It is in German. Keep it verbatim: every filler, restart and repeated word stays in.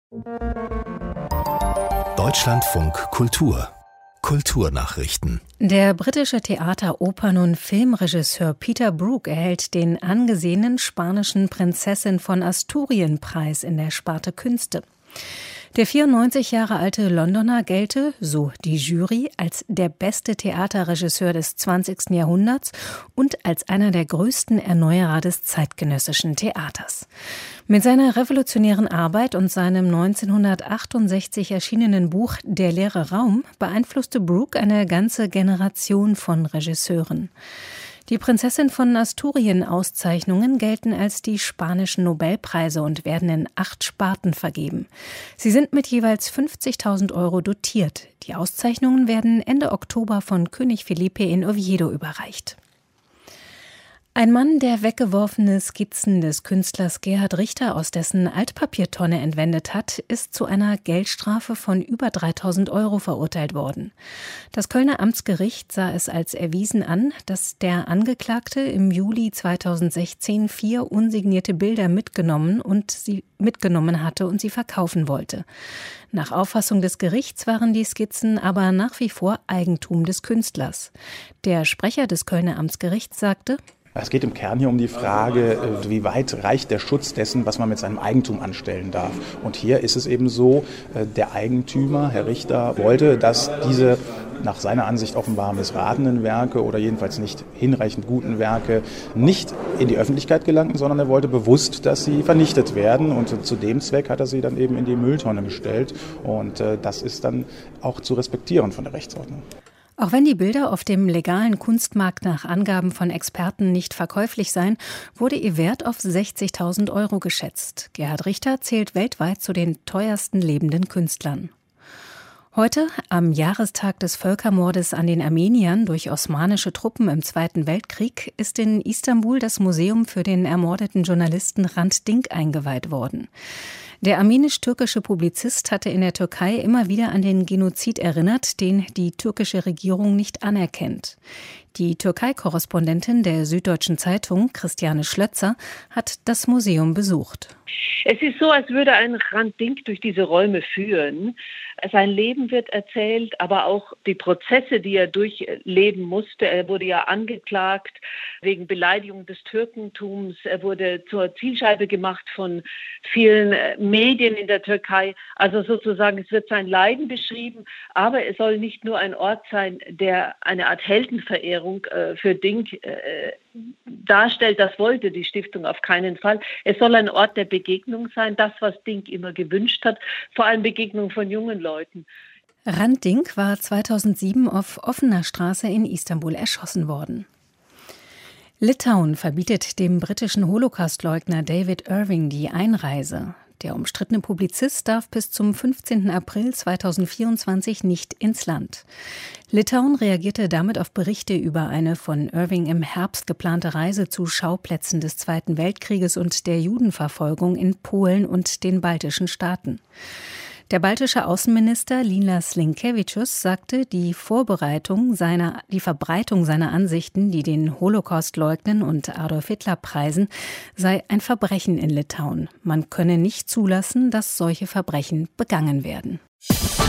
Deutschlandfunk Kultur Kulturnachrichten. Der britische Theater-, Opern- und Filmregisseur Peter Brook erhält den angesehenen spanischen Prinzessin von Asturien-Preis in der Sparte Künste. Der vierundneunzig Jahre alte Londoner gelte, so die Jury, als der beste Theaterregisseur des zwanzigsten Jahrhunderts und als einer der größten Erneuerer des zeitgenössischen Theaters. Mit seiner revolutionären Arbeit und seinem neunzehnhundertachtundsechzig erschienenen Buch Der leere Raum beeinflusste Brook eine ganze Generation von Regisseuren. Die Prinzessin von Asturien-Auszeichnungen gelten als die spanischen Nobelpreise und werden in acht Sparten vergeben. Sie sind mit jeweils fünfzigtausend Euro dotiert. Die Auszeichnungen werden Ende Oktober von König Felipe in Oviedo überreicht. Ein Mann, der weggeworfene Skizzen des Künstlers Gerhard Richter aus dessen Altpapiertonne entwendet hat, ist zu einer Geldstrafe von über dreitausend Euro verurteilt worden. Das Kölner Amtsgericht sah es als erwiesen an, dass der Angeklagte im Juli zweitausendsechzehn vier unsignierte Bilder mitgenommen und sie mitgenommen hatte und sie verkaufen wollte. Nach Auffassung des Gerichts waren die Skizzen aber nach wie vor Eigentum des Künstlers. Der Sprecher des Kölner Amtsgerichts sagte: Es geht im Kern hier um die Frage, wie weit reicht der Schutz dessen, was man mit seinem Eigentum anstellen darf. Und hier ist es eben so, der Eigentümer, Herr Richter, wollte, dass diese nach seiner Ansicht offenbar missratenen Werke oder jedenfalls nicht hinreichend guten Werke nicht in die Öffentlichkeit gelangten, sondern er wollte bewusst, dass sie vernichtet werden. Und zu dem Zweck hat er sie dann eben in die Mülltonne gestellt. Und das ist dann auch zu respektieren von der Rechtsordnung. Auch wenn die Bilder auf dem legalen Kunstmarkt nach Angaben von Experten nicht verkäuflich seien, wurde ihr Wert auf sechzigtausend Euro geschätzt. Gerhard Richter zählt weltweit zu den teuersten lebenden Künstlern. Heute, am Jahrestag des Völkermordes an den Armeniern durch osmanische Truppen im Zweiten Weltkrieg, ist in Istanbul das Museum für den ermordeten Journalisten Hrant Dink eingeweiht worden. Der armenisch-türkische Publizist hatte in der Türkei immer wieder an den Genozid erinnert, den die türkische Regierung nicht anerkennt. Die Türkei-Korrespondentin der Süddeutschen Zeitung, Christiane Schlötzer, hat das Museum besucht. Es ist so, als würde ein Hrant Dink durch diese Räume führen. Sein Leben wird erzählt, aber auch die Prozesse, die er durchleben musste. Er wurde ja angeklagt wegen Beleidigung des Türkentums. Er wurde zur Zielscheibe gemacht von vielen Medien in der Türkei. Also sozusagen, es wird sein Leiden beschrieben, aber es soll nicht nur ein Ort sein, der eine Art Heldenverehrung äh, für Dink äh, darstellt. Das wollte die Stiftung auf keinen Fall. Es soll ein Ort der Begegnung sein, das, was Dink immer gewünscht hat, vor allem Begegnung von jungen Leuten. Hrant Dink war zweitausendsieben auf offener Straße in Istanbul erschossen worden. Litauen verbietet dem britischen Holocaustleugner David Irving die Einreise. Der umstrittene Publizist darf bis zum fünfzehnten April zweitausendvierundzwanzig nicht ins Land. Litauen reagierte damit auf Berichte über eine von Irving im Herbst geplante Reise zu Schauplätzen des Zweiten Weltkrieges und der Judenverfolgung in Polen und den baltischen Staaten. Der baltische Außenminister Linas Linkevičius sagte, die Vorbereitung seiner, die Verbreitung seiner Ansichten, die den Holocaust leugnen und Adolf Hitler preisen, sei ein Verbrechen in Litauen. Man könne nicht zulassen, dass solche Verbrechen begangen werden.